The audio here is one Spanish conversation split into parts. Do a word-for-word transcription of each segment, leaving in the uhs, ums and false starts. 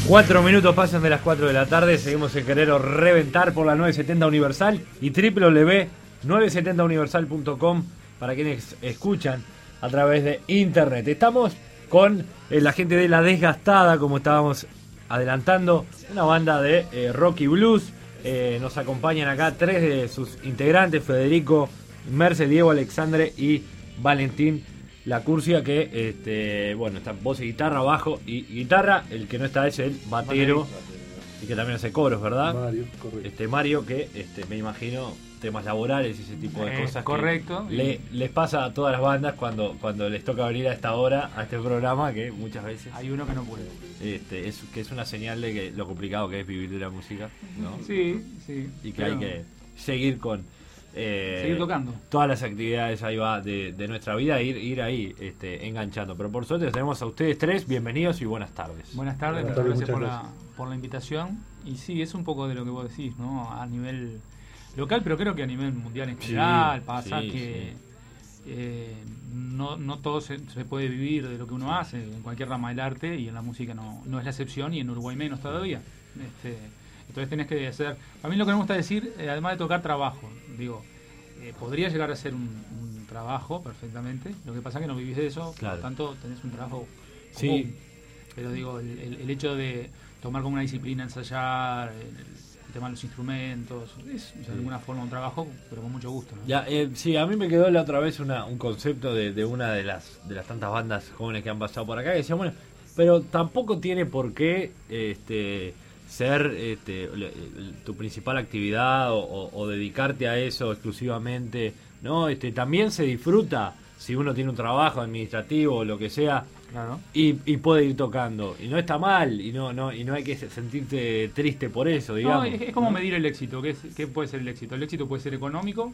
Cuatro minutos pasan de las cuatro de la tarde, seguimos en Querero Reventar por la novecientos setenta Universal y doble u doble u doble u punto novecientos setenta universal punto com para quienes escuchan a través de internet. Estamos con eh, la gente de La Desgastada, como estábamos adelantando, una banda de eh, rock y blues. Eh, nos acompañan acá tres de sus integrantes, Federico, Merce, Diego, Alexandre y Valentín Lacurcia, que este, bueno, está voz y guitarra, bajo y guitarra. El que no está es el batero y que también hace coros, ¿verdad? Mario, correcto. Este Mario, que este, me imagino temas laborales y ese tipo de eh, cosas. Correcto. Que le, les pasa a todas las bandas cuando, cuando les toca venir a esta hora, a este programa, que muchas veces hay uno que no puede. Este, es, que es una señal de que lo complicado que es vivir de la música, ¿no? Sí, sí. Y que pero... hay que seguir con eh, seguir tocando todas las actividades ahí va de, de nuestra vida, ir ir ahí este, enganchando. Pero por suerte tenemos a ustedes tres, bienvenidos y buenas tardes. Buenas tardes, Buenas muchas tardes, gracias por muchas la, por la invitación. Y sí, es un poco de lo que vos decís, ¿no? A nivel local, pero creo que a nivel mundial en general, sí, pasa sí, que sí. Eh, no, no todo se, se puede vivir de lo que uno hace en cualquier rama del arte, y en la música no, no es la excepción, y en Uruguay menos todavía. Este, entonces tenés que hacer... A mí lo que me gusta decir, eh, además de tocar, trabajo. Digo, eh, podría llegar a ser un, un trabajo perfectamente, lo que pasa es que no vivís de eso, Claro. por lo tanto tenés un trabajo común. Sí. Pero digo, el, el, el hecho de tomar como una disciplina, ensayar, el, el tema de los instrumentos, es de alguna forma un trabajo, pero con mucho gusto, ¿no? Ya, eh, sí, a mí me quedó la otra vez una, un concepto de, de una de las de las tantas bandas jóvenes que han pasado por acá, que decía, bueno, pero tampoco tiene por qué este, ser este, el- el- tu principal actividad o, o- o dedicarte a eso exclusivamente, ¿no? Este, también se disfruta si uno tiene un trabajo administrativo o lo que sea, Claro. y, y puede ir tocando, y no está mal, y no no y no hay que sentirte triste por eso, digamos. No, es, es como ¿no? medir el éxito. ¿Qué, es- ¿Qué puede ser el éxito? El éxito puede ser económico,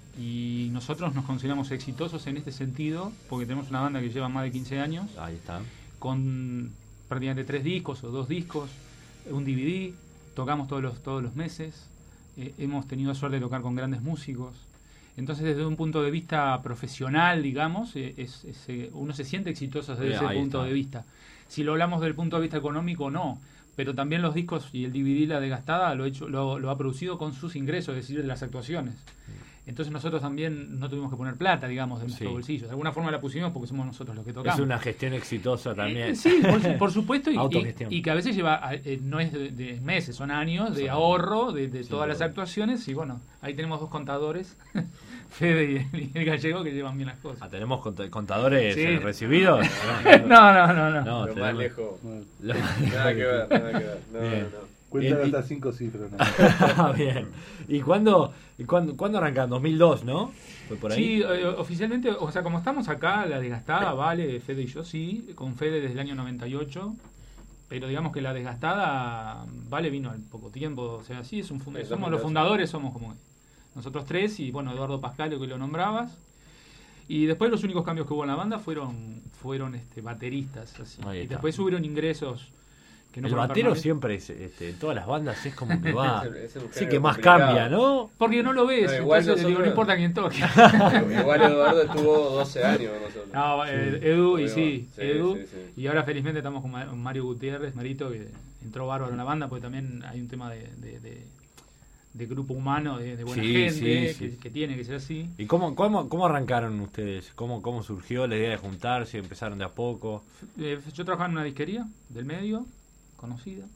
y nosotros nos consideramos exitosos en este sentido porque tenemos una banda que lleva más de quince años, Ahí está. con prácticamente tres discos o dos discos, un D V D, tocamos todos los, todos los meses, eh, hemos tenido suerte de tocar con grandes músicos. Entonces, desde un punto de vista profesional, digamos, eh, es, es, eh, uno se siente exitoso desde Eh, ese ahí punto está. de vista. Si lo hablamos del punto de vista económico, no. Pero también los discos y el D V D, La Desgastada, lo, ha hecho, lo, lo ha producido con sus ingresos, es decir, de las actuaciones. Entonces nosotros también no tuvimos que poner plata, digamos, de nuestro Sí. bolsillo. De alguna forma la pusimos porque somos nosotros los que tocamos. Es una gestión exitosa también. Eh, sí, por, su- por supuesto, y, Autogestión. y, y que a veces lleva, eh, no es de, de meses, son años de Son ahorro de, de Sí, todas las bueno. actuaciones. Y bueno, ahí tenemos dos contadores, Fede y el, y el gallego, que llevan bien las Ah, cosas. ¿tenemos cont- contadores Sí. eh, recibidos? No, no, no, no. No, Lo tenemos- más lejos. Bueno, Lo- Nada que ver, nada que ver. No, Bien. no. cuentan Eh, y- hasta cinco cifras. ¿no? Ah, bien. ¿Y cuándo, y cuándo, cuándo arrancan? ¿dos mil dos, no? ¿Fue por ahí? Sí, eh, oficialmente, o sea, como estamos acá, La Desgastada, Vale, Fede y yo, sí, con Fede desde el año noventa y ocho, pero digamos que La Desgastada, Vale vino al poco tiempo, o sea, sí, es un funda- Sí, somos dos mil los ocho. fundadores, somos como nosotros tres, y bueno, Eduardo Pascalio, que lo nombrabas, y después los únicos cambios que hubo en la banda fueron fueron este bateristas, así. Ahí Y está. después hubieron ingresos que no El fueron batero permanentes. siempre, es, este, en todas las bandas, es como que va... Es el- es el sí, género que más complicado. cambia, ¿no? Porque no lo ves, No, igual entonces digo, no nosotros- importa quién toque. Igual Eduardo estuvo doce años con nosotros. No, eh, Edu, y Ahí sí, va. Sí, Edu. sí, sí. Y ahora felizmente estamos con Ma- Mario Gutiérrez, Marito, que entró bárbaro en la banda, porque también hay un tema de, de, de- de grupo humano, de, de buena Sí, gente, sí, sí. Que, que tiene que ser así. ¿Y cómo, cómo, cómo arrancaron ustedes? ¿Cómo, ¿Cómo surgió la idea de juntarse? ¿Empezaron de a poco? Eh, yo trabajaba en una disquería del medio, conocida,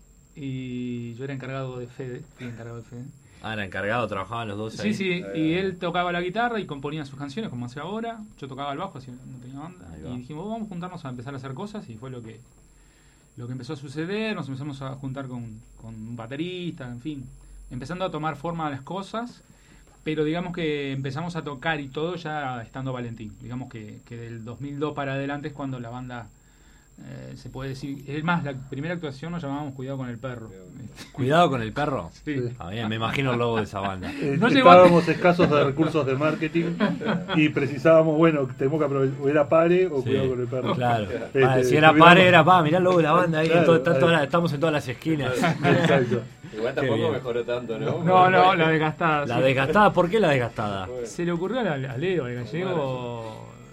y yo era encargado de Fede, fui encargado de Fede. Ah, era encargado, trabajaban los dos ahí. Sí, sí, Ahí y va. él tocaba la guitarra y componía sus canciones, como hace ahora. Yo tocaba el bajo, así no tenía banda. Ahí va. Y dijimos, vamos a juntarnos a empezar a hacer cosas, y fue lo que lo que empezó a suceder. Nos empezamos a juntar con, con un baterista, en fin, empezando a tomar forma las cosas, pero digamos que empezamos a tocar y todo ya estando Valentín. Digamos que, que del dos mil dos para adelante es cuando la banda, eh, se puede decir, es más, la primera actuación nos llamábamos Cuidado con el Perro. Cuidado con el perro. Sí. Sí. Ah, bien, me imagino el logo de esa banda. Eh, No llegó a- estábamos escasos de recursos de marketing y precisábamos, bueno, tenemos que aprovechar, o era pare o Sí, cuidado con el perro. Claro. Este, Ah, si era tuvimos- pare, era pa, mirá el logo de la banda ahí, en Claro, todo- está ahí. toda la- estamos en todas las esquinas. Exacto. Igual Qué tampoco bien. mejoró tanto, ¿no? No, no, la desgastada. La sí. desgastada, ¿por qué la desgastada? Se le ocurrió a, a Leo, al gallego,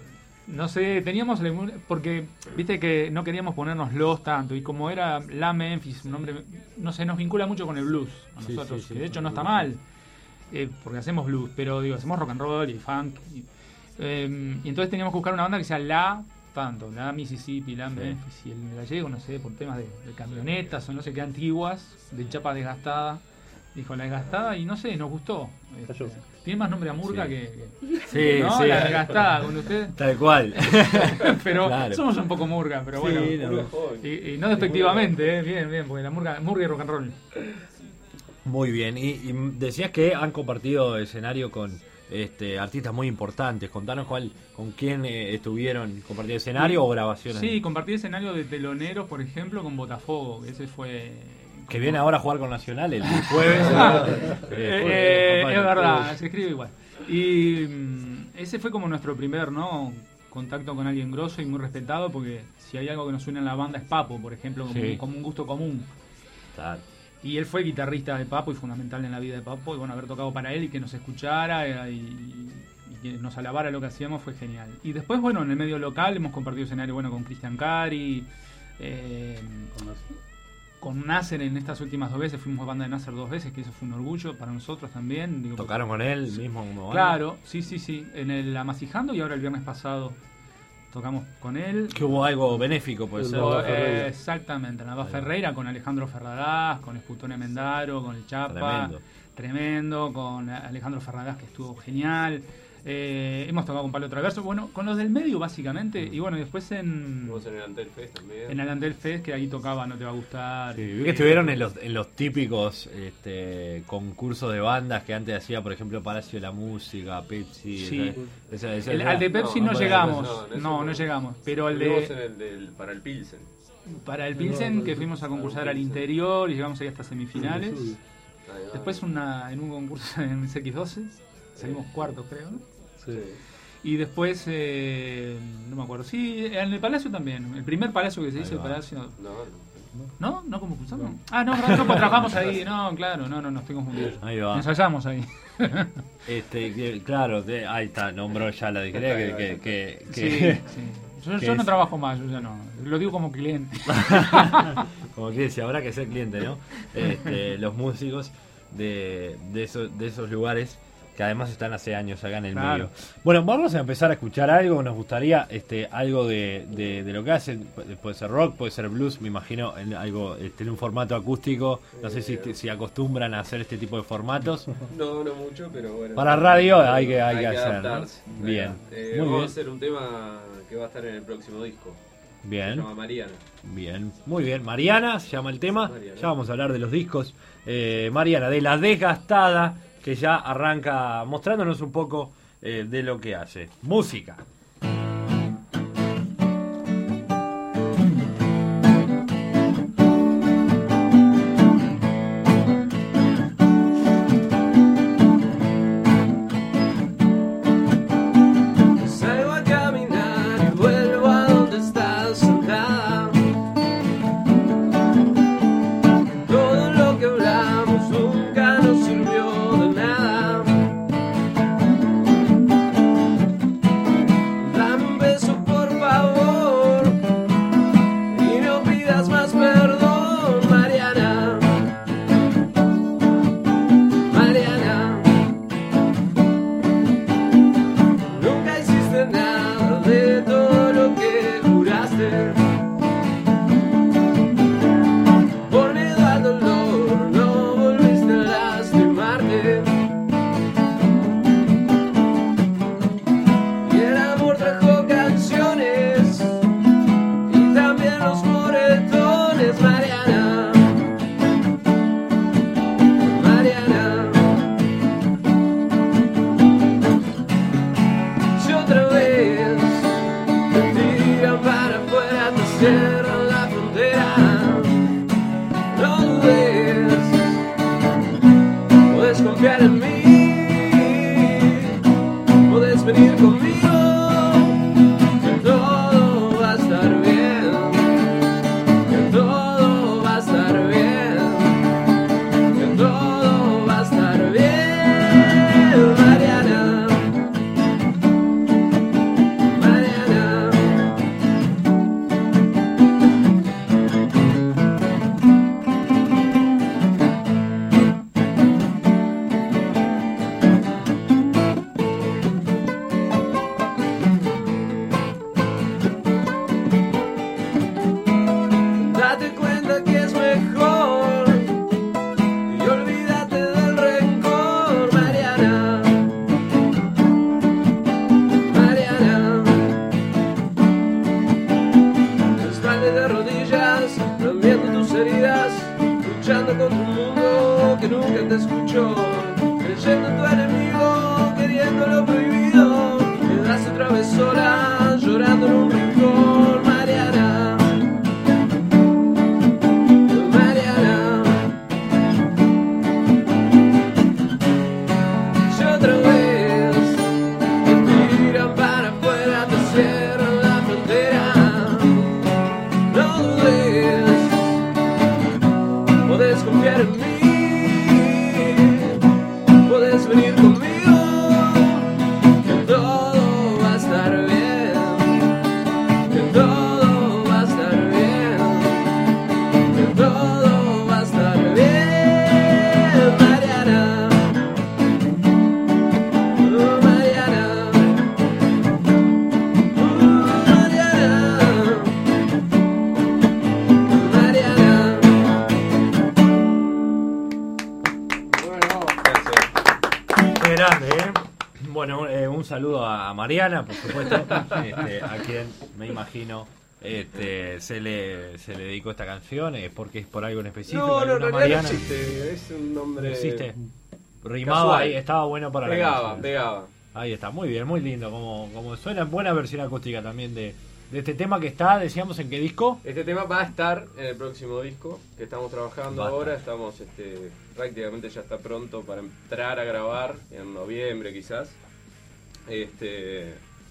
No sé, teníamos... la inmu- Porque, viste que no queríamos ponernos los tanto. Y como era la Memphis, un nombre... No sé, nos vincula mucho con el blues. A Sí, nosotros, sí, sí, que de hecho sí, no sí, está sí. mal. eh, porque hacemos blues. Pero, digo, hacemos rock and roll y funk. Y, eh, y entonces teníamos que buscar una banda que sea la... Tanto, la Mississippi, la Memphis y el gallego, no sé, por temas de, de camionetas o no sé qué antiguas, de chapa desgastada. Dijo la desgastada y no sé, nos gustó. Este, Cayó. tiene más nombre a Murga Sí. que, que- Sí, ¿no? sí. La desgastada con usted. Tal cual. Pero Claro. somos un poco Murga, pero bueno. Sí, no. Murga joven. Y, y no despectivamente, eh, bien, bien, porque la Murga, Murga y rock and roll. Muy bien. Y, y decías que han compartido escenario con este, artistas muy importantes. Contanos cuál, con quién eh, estuvieron compartiendo escenario o grabaciones. Sí, compartí escenario de teloneros, por ejemplo, con Botafogo. Ese fue. Que viene ahora a jugar con Nacional el jueves. Eh, eh, Después, es verdad, se escribe igual. Y mm, ese fue como nuestro primer, ¿no? Contacto con alguien grosso y muy respetado, porque si hay algo que nos une en la banda es Papo, por ejemplo, como, Sí. como un gusto común. Tal. Y él fue guitarrista de Papo y fundamental en la vida de Papo. Y bueno, haber tocado para él y que nos escuchara eh, y, y que nos alabara lo que hacíamos fue genial. Y después, bueno, en el medio local hemos compartido escenario bueno con Cristian Cari, eh, con Nasser en estas últimas dos veces. Fuimos banda de Nasser dos veces, que eso fue un orgullo para nosotros también. Digo, ¿Tocaron con él mismo como banda? Claro, sí, sí, sí. En el Amasijando y ahora el viernes pasado tocamos con él. Que hubo algo benéfico, puede El ser. Nava Eh, Ferreira. exactamente, Nava Ahí va. Ferreira con Alejandro Ferradas, con Esputone Mendaro, con el Chapa. Tremendo. Tremendo, con Alejandro Ferradas, que estuvo genial. Eh, hemos tocado con Palo Traverso, bueno, con los del medio básicamente. Y bueno, y después en, Vos en el Antel Fest también. en el Andel Fest, que ahí tocaba No Te Va a Gustar. Sí, vi que estuvieron en los, en los típicos este, concursos de bandas que antes hacía, por ejemplo, Palacio de la Música, Pepsi. Sí. esa- esa- El- esa- al de Pepsi no, No, no, llegamos, no, en ese no, no no. llegamos. Pero el Estuvimos de, en el del, para el Pilsen. para el Pilsen, que fuimos a concursar al interior y llegamos ahí hasta semifinales. Sí, Ahí va. Después una, en un concurso en C X doce, salimos cuartos creo, ¿no? sí. Y después, eh, no me acuerdo, sí, en el Palacio también, el primer Palacio que se Ahí dice, el va. Palacio... No, no. ¿No? ¿No como cursamos? Ah, no, no, no, pues trabajamos ahí, no, claro, no, no, no estoy confundido. Ahí va. Ensayamos ahí. Este, que- claro, de- ahí está, nombró ya la disquera que, que, que, Sí, que- sí. Yo, que yo no es- trabajo más, yo ya no, lo digo como cliente. como que decía, habrá que ser cliente, ¿no? Este, los músicos de, de, esos, de esos lugares que además están hace años acá en el Claro. medio. Bueno, vamos a empezar a escuchar algo, nos gustaría este algo de, de, de lo que hacen, puede ser rock, puede ser blues, me imagino, en algo este, en un formato acústico, no sé si, si acostumbran a hacer este tipo de formatos. No, no mucho, pero bueno. Para radio hay que, hay que hacer, ¿no? adaptarse. Bien, Eh, muy vamos bien, a hacer un tema que va a estar en el próximo disco. Se bien. llama Mariana. Bien, muy bien. Mariana se llama el tema. Mariana. Ya vamos a hablar de los discos. Eh, Mariana, de La Desgastada, que ya arranca mostrándonos un poco eh, de lo que hace. Música. Salgo a caminar y vuelvo a donde estás sentada. Todo lo que hablamos nunca nos sirvió de nada. Dame un beso por favor y no pidas más perdón, Mariana. Mariana. Nunca hiciste nada de todo lo que juraste. Por miedo al dolor no volviste a lastimarte. Y el amor trajo canciones y también los moretones, Mariana. Mariana. Si otra vez sola, llorando en un rincón, Mariana. Mariana. Y otra vez te tiran para afuera, te cierran la frontera. No dudes, podés confiar en mí, podés venir conmigo. Un saludo a Mariana, por supuesto, este, a quien me imagino este, se le se le dedicó esta canción, es porque es por algo en específico. No, no, no, Mariana no existe, es un nombre. ¿Existe? Rimaba ahí, estaba bueno para pegaba, la canción. Pegaba. Ahí está, muy bien, muy lindo, como, como suena, buena versión acústica también de, de este tema que está, decíamos, ¿en qué disco? Este tema va a estar en el próximo disco que estamos trabajando Basta. ahora, estamos este, prácticamente ya está pronto para entrar a grabar en noviembre quizás. Este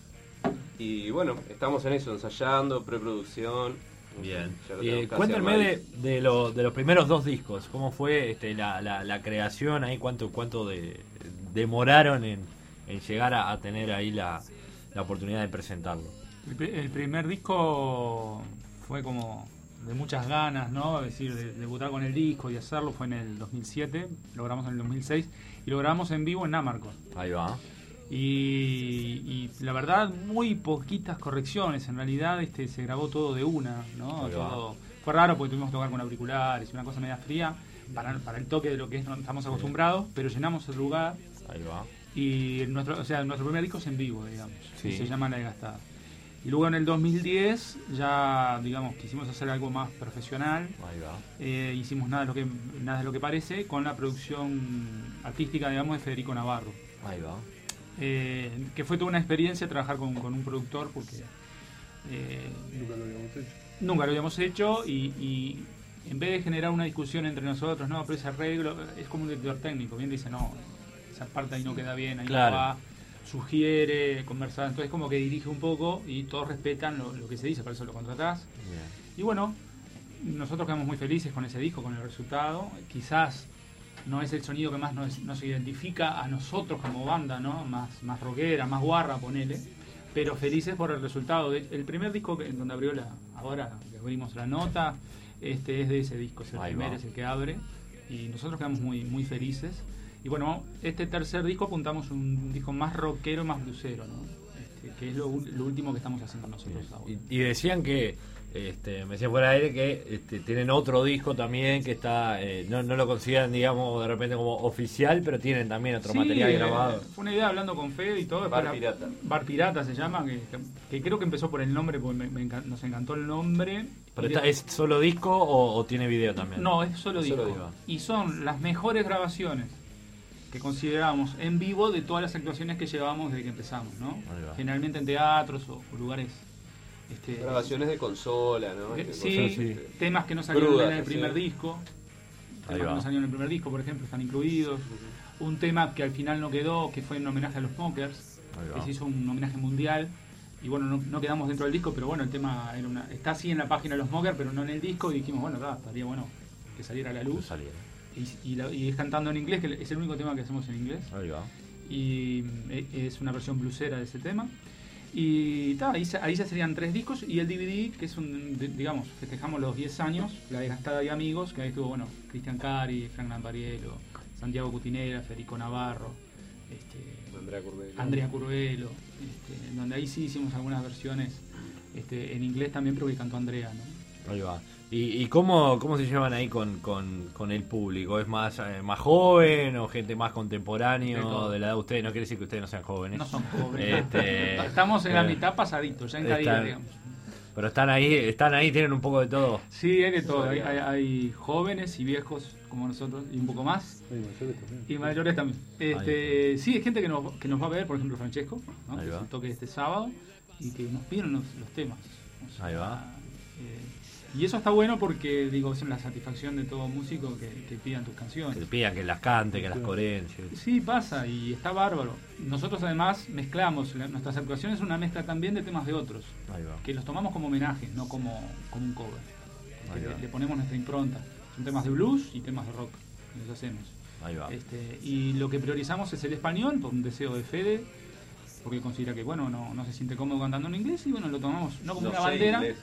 y bueno, estamos en eso, ensayando, preproducción. Bien. Ya lo Y, tenemos casi cuéntenme de, armadito. de, lo, de los primeros dos discos, ¿cómo fue este, la, la, la creación ahí? ¿Cuánto, cuánto de, demoraron en, en llegar a, a tener ahí la, la oportunidad de presentarlo? El, pri- el primer disco fue como de muchas ganas, ¿no? Es decir, de, debutar con el disco y hacerlo fue en el dos mil siete, lo grabamos en el dos mil seis y lo grabamos en vivo en Amarcos. Ahí va. Y, y la verdad, muy poquitas correcciones. En realidad este se grabó todo de una, ¿no? Ahí va. Todo, fue raro porque tuvimos que tocar con auriculares, una cosa media fría para, para el toque de lo que es, no estamos acostumbrados, pero llenamos el lugar. Ahí va. Y nuestro, o sea, nuestro primer disco es en vivo, digamos. Sí. Y se llama La Desgastada. Y luego en el dos mil diez ya, digamos, quisimos hacer algo más profesional. Ahí va. Eh, hicimos nada de, lo que, nada de lo que parece con la producción artística, digamos, de Federico Navarro. Ahí va. Eh, que fue toda una experiencia trabajar con, con un productor porque eh, Nunca lo habíamos hecho. nunca lo habíamos hecho y, y en vez de generar una discusión entre nosotros, no, pero ese arreglo es como un director técnico, bien dice, no, esa parte ahí no queda bien, ahí Claro. no va, sugiere, conversar, entonces como que dirige un poco y todos respetan lo, lo que se dice, por eso lo contratás. Bien. Y bueno, nosotros quedamos muy felices con ese disco, con el resultado. Quizás no es el sonido que más nos, nos identifica a nosotros como banda, ¿no? Más, más rockera, más guarra, ponele. Pero felices por el resultado. De- El primer disco que, donde abrió la, ahora que abrimos la nota, este es de ese disco, es el Ahí primero, va. es el que abre. Y nosotros quedamos muy, muy felices. Y bueno, este tercer disco apuntamos un disco más rockero, más bluesero, ¿no? Este, que es lo, ul- lo último que estamos haciendo nosotros ahora. Y, y decían que, este, me decían fuera de aire que este, tienen otro disco también que está, eh, no, no lo consideran, digamos, de repente como oficial, pero tienen también otro Sí, material eh, grabado. Fue una idea hablando con Fede y todo. Bar después la- Pirata. Bar Pirata se llama, que, que- que creo que empezó por el nombre, porque me- me encan- nos encantó el nombre. ¿Pero Y está, de- es solo disco o, o tiene video también? No, es solo Es disco. solo disco. Y son las mejores grabaciones que consideramos en vivo de todas las actuaciones que llevamos desde que empezamos, ¿no? Ahí va. Generalmente en teatros o, o lugares... Este, Grabaciones de consola, ¿no? Eh, Este, sí, cosas, sí. este, temas que no salieron Crudas, en el primer sí. disco. Ahí Temas que va. no salieron en el primer disco, por ejemplo, están incluidos. Un tema que al final no quedó, que fue en homenaje a los Smokers, Ahí va. que se hizo un homenaje mundial. Y bueno, no, no quedamos dentro del disco, pero bueno, el tema era una, está así en la página de los Smokers, pero no en el disco. Y dijimos, bueno, ta, estaría bueno que saliera a la No luz. salía. Y, y, la- y es cantando en inglés, que es el único tema que hacemos en inglés. Ahí va. Y eh, es una versión bluesera de ese tema. Y ta, ahí, se- ahí ya serían tres discos y el D V D, que es un, de- digamos, festejamos los diez años, La Desgastada y Amigos, que ahí estuvo, bueno, Cristian Cari, Frank Lampariello, Santiago Cutinera, Federico Navarro, este, Andrea Curvelo. Andrea Curvelo, este, en donde ahí sí hicimos algunas versiones este, en inglés también, pero que cantó Andrea, ¿no? Ahí va. ¿Y, y cómo, cómo se llevan ahí con, con, con el público? ¿Es más, eh, más joven o gente más De contemporáneo todo. de la edad de ustedes? No quiere decir que ustedes no sean jóvenes. No son jóvenes. Este, Estamos en la pero- mitad pasaditos, ya en Están- Cadillac, digamos. Pero están ahí, están ahí, tienen un poco de todo. Sí, hay de todo. Hay, hay- hay jóvenes y viejos como nosotros y un poco más. Hay mayores también. Y mayores también. Este, sí, hay gente que nos, que nos va a ver, por ejemplo, Francesco, ¿no? Ahí que va. es el toque de este sábado. y que nos pidieron los, los temas. O sea, Ahí va. Eh, y eso está bueno porque, digo, es la satisfacción de todo músico que, que pidan tus canciones. Que te pidan que las cante, que las coreen. Sí. Sí, pasa y está bárbaro. Nosotros además mezclamos, la, nuestras actuaciones es una mezcla también de temas de otros, Ahí va. que los tomamos como homenaje, no como, como un cover. Ahí Que va. le, le ponemos nuestra impronta. Son temas de blues y temas de rock que los hacemos. Ahí va. Este, y lo que priorizamos es el español, por un deseo de Fede, porque considera que bueno no, no se siente cómodo cantando en inglés y bueno, lo tomamos no como No una sé bandera. inglés.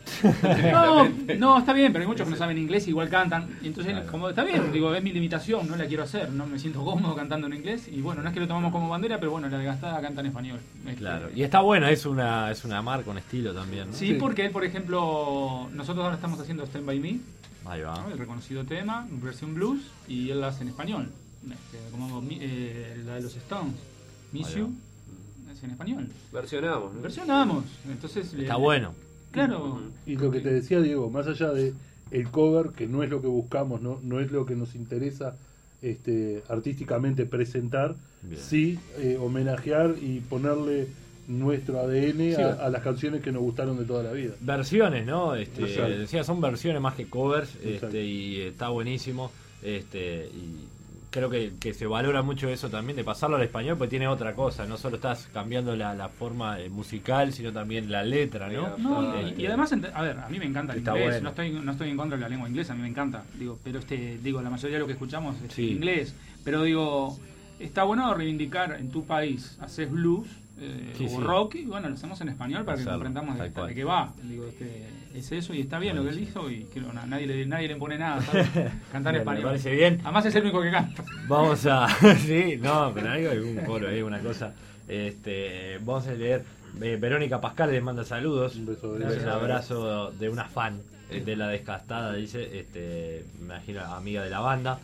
No, no, está bien, pero hay muchos que no saben inglés y igual cantan. Y entonces, Claro. como está bien, digo, es mi limitación, no la quiero hacer, no me siento cómodo cantando en inglés. Y bueno, no es que lo tomamos como bandera, pero bueno, la desgastada canta en español. Este, Claro. Y está bueno, es una, es una marca, un estilo también, ¿no? Sí, Sí. porque él, por ejemplo, nosotros ahora estamos haciendo Stand By Me, Ahí va. ¿no? El reconocido tema, versión blues, y él la hace en español. Este, como eh, la de los Stones, Miss Ahí You, es en español. Versionamos, ¿no? Versionamos, entonces... Está le- bueno. Claro. Y lo que te decía Diego, más allá de el cover, que no es lo que buscamos, no, no es lo que nos interesa este, artísticamente presentar, Bien. sí eh, homenajear y ponerle nuestro A D N Sí. a, a las canciones que nos gustaron de toda la vida. Versiones, ¿no? Este, Exacto. decía, son versiones más que covers, Exacto. este, y está buenísimo. Este, y creo que, que se valora mucho eso también, de pasarlo al español, porque tiene otra cosa. No solo estás cambiando la, la forma eh, musical, sino también la letra, ¿no? No, Eh, y, y además, ent- a ver, a mí me encanta el Está inglés, bueno. no estoy no estoy en contra de la lengua inglesa, a mí me encanta, digo, pero este digo, la mayoría de lo que escuchamos es Sí. inglés, pero digo, está bueno reivindicar en tu país, haces blues eh, Sí, o sí. rock y bueno, lo hacemos en español para que Hacerlo, comprendamos tal de, cual. de qué va. Digo, este, es eso y está bien lo que él Buenísimo. hizo y creo, na- nadie le nadie le pone nada, ¿sabes? Cantar en Bien, me español. parece bien. Además es el único que canta. Vamos a. Sí, no, pero hay algún coro, hay una cosa. Este, vamos a leer. eh, Verónica Pascal les manda saludos. Un beso de Un Gracias. abrazo de una fan eh, de La Desgastada, dice. Este, me imagino amiga de la banda.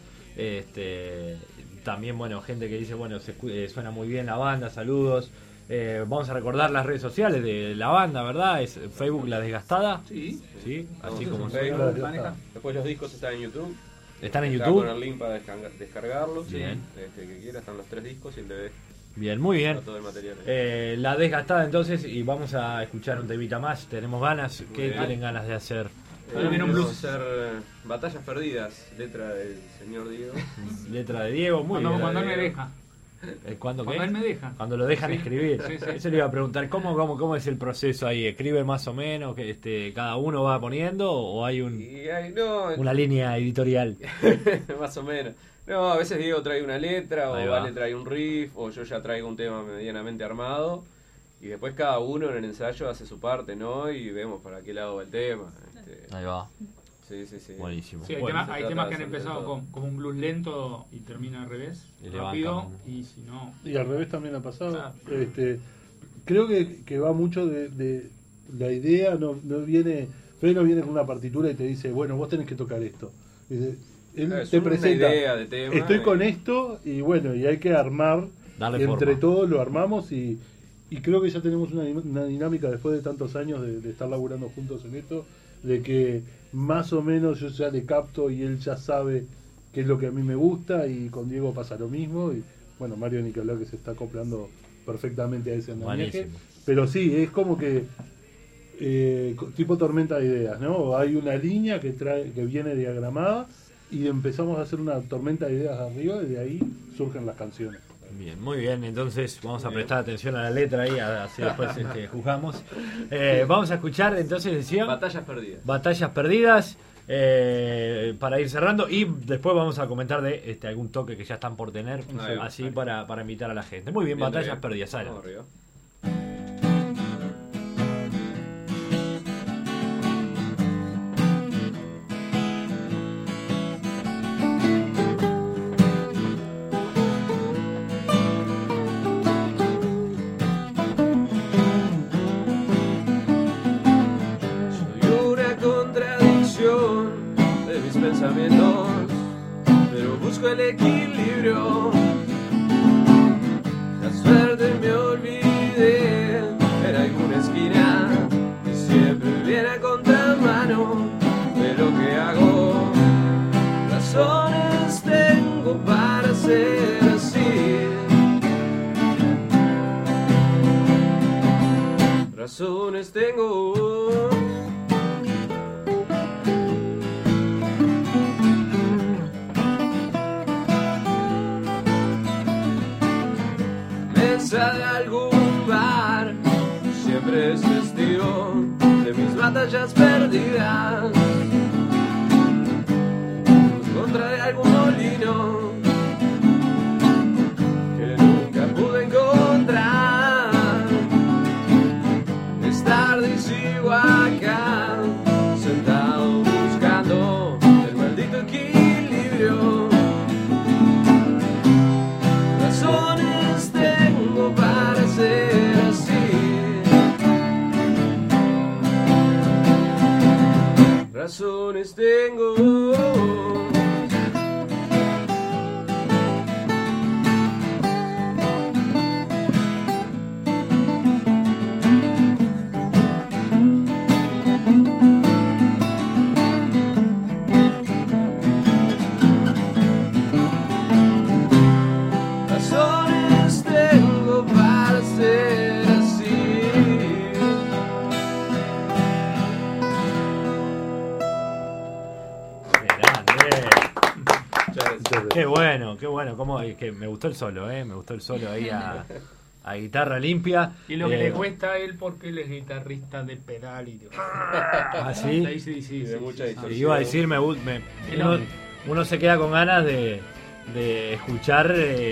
Este, también, bueno, gente que dice, bueno, se escu- eh, suena muy bien la banda, saludos. Eh, vamos a recordar las redes sociales de la banda, ¿verdad? Es Facebook La Desgastada. Sí. Sí, así Vamos, como en suena. Facebook. Maneja. Después los discos están en YouTube. Están en Está YouTube. con el link para descarga- descargarlos. Bien. Este, que quiera, están los tres discos y el D V D. Bien, muy bien. Está todo el material ahí. Eh, la Desgastada entonces, y vamos a escuchar un temita más. Tenemos ganas. ¿Qué bien. tienen ganas de hacer? Ahora viene un vamos blues. a hacer eh, Batallas Perdidas, letra del señor Diego. Letra de Diego, muy Cuando, bien. cuando él me Diego. deja. Eh, ¿Cuándo qué? Cuando él me deja. Cuando lo dejan Sí. escribir. Sí, sí. Eso le iba a preguntar, ¿cómo, cómo, cómo es el proceso ahí? ¿Escribe más o menos? Que este, ¿cada uno va poniendo o hay un, Y ay, no, una línea editorial? más o menos. No, a veces Diego trae una letra, o Ahí va. Vale trae un riff, o yo ya traigo un tema medianamente armado. Y después cada uno en el ensayo hace su parte, ¿no? Y vemos para qué lado va el tema. Este, Ahí va, sí, sí, sí. buenísimo. Sí, hay, Bueno, temas, se hay trata temas de que han hacer de empezado todo. con, como un blues lento y termina al revés, Y le rápido, bancan. y si no... Y al revés también ha pasado. Claro. Este, creo que, que va mucho de, de la idea, no, no viene, Fede no viene con una partitura y te dice, bueno, vos tenés que tocar esto. Dice, él Es te una presenta, idea de tema, estoy eh. con esto y bueno, y hay que armar, Darle y entre forma. todos lo armamos y, y creo que ya tenemos una, una dinámica después de tantos años de, de estar laburando juntos en esto, de que más o menos yo ya le capto y él ya sabe qué es lo que a mí me gusta y con Diego pasa lo mismo y bueno, Mario ni que hablar que se está acoplando perfectamente a ese andamiaje, Buenísimo. pero sí, es como que eh, co- tipo tormenta de ideas, ¿no? Hay una línea que trae que viene diagramada y empezamos a hacer una tormenta de ideas arriba y de ahí surgen las canciones. Bien, muy bien, entonces vamos a prestar atención a la letra ahí, a- así después este, juzgamos. Eh, vamos a escuchar entonces, decía, Batallas Perdidas. Batallas Perdidas, eh, para ir cerrando, y después vamos a comentar de este, algún toque que ya están por tener, Ahí va. así para, para invitar a la gente. Muy bien, Bien, Batallas bien. Perdidas, sale. Vamos arriba. Soy una contradicción de mis pensamientos, pero busco el equilibrio. La suerte me olvidé en alguna esquina y siempre viene a contramano de lo que hago. Razones tengo para ser así. razones tengo. Mesa de algún bar, siempre es testigo de mis batallas perdidas. Contra de algún molino que nunca pude encontrar. Es tarde y sigo acá, sentado buscando el maldito equilibrio. Razones tengo para ser así. Razones tengo. Qué bueno, qué bueno. Cómo, que me gustó el solo, ¿eh? Me gustó el solo ahí a, a guitarra limpia. Y lo que eh, le cuesta a él porque él es guitarrista de pedal y de... ¿Ah, sí? Sí, sí, sí, Y de sí, mucha sí, distorsión. Sí, iba a decir, me, gu- me- El uno, hombre. uno se queda con ganas de, de escuchar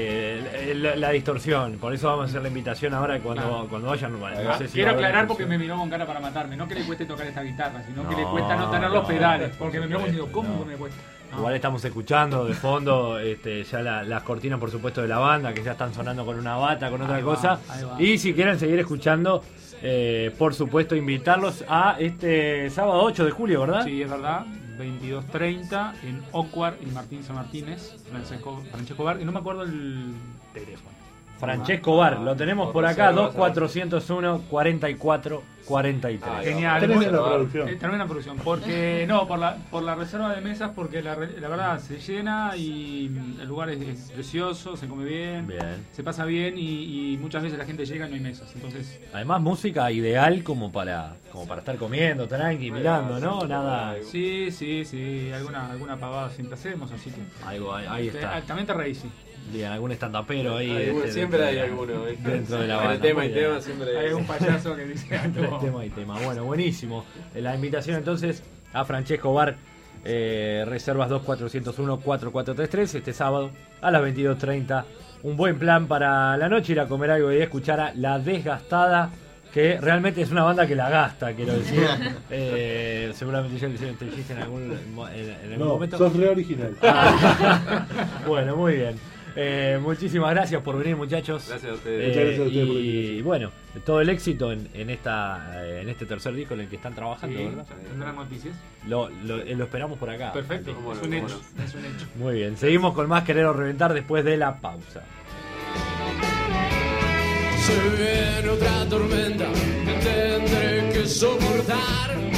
eh, la, la distorsión. Por eso vamos a hacer la invitación ahora cuando, Claro. cuando vayan. Bueno, no Ah, sé si quiero va a haber aclarar porque distorsión. me miró con cara para matarme. No que le cueste tocar esta guitarra, sino que No, le cuesta no tener los no, pedales. por Porque me miró como supuesto, diciendo, ¿cómo no. me cuesta? No. Igual estamos escuchando de fondo este, ya la- las cortinas, por supuesto, de la banda, que ya están sonando con una bata, con otra Ahí va, cosa. ahí va. Y si quieren seguir escuchando, eh, por supuesto, invitarlos a este sábado ocho de julio, ¿verdad? Sí, es verdad. veintidós treinta en Ocuar y Martín San Martínez, Francesco, Francesco Bar, y no me acuerdo el teléfono. Francesco Bar, lo tenemos por acá, dos cuatro cero uno, cuarenta y cuatro cuarenta y tres. Ah, Genial. Tenés Muy- la producción. Eh, Termina la producción, porque no, por la, por la reserva de mesas, porque la, re- la verdad se llena y mm, el lugar es, es precioso, se come bien, Bien. se pasa bien y, y muchas veces la gente llega y no hay mesas, entonces Además, música ideal como para como para estar comiendo, tranqui, mirando, ¿no? Nada. sí, sí, sí, alguna alguna pavada siempre hacemos, así que Algo, ahí, ahí Te- está. ah, también te reís, sí. Bien, algún estandapero ahí. Hay uno, este, siempre dentro hay de la- alguno, ¿viste? dentro de la Entre banda. tema Muy y bien. tema siempre Hay un payaso que dice Entre algo. tema y tema. Bueno, buenísimo. La invitación entonces a Francesco Bar, eh, reservas dos cuatro cero uno, cuatro cuatro tres tres, este sábado a las veintidós treinta. Un buen plan para la noche, ir a comer algo y escuchar a La Desgastada, que realmente es una banda que la gasta, quiero decir. Eh, seguramente ya le hicieron este chiste en algún, en, en algún No, momento. sos re original. Bueno, muy bien. Eh, muchísimas gracias por venir, muchachos. Gracias a Eh, ustedes. Muchas gracias a ustedes por y, venir. bueno, todo el éxito en, en esta eh, en este tercer disco en el que están trabajando, Sí, ¿verdad? tendrán noticias. Lo, lo, eh, lo esperamos por acá. Perfecto, Cómo es no, un cómo hecho, es un hecho. Muy bien, seguimos con más Querer o Reventar después de la pausa. Se viene otra tormenta que tendré que soportar.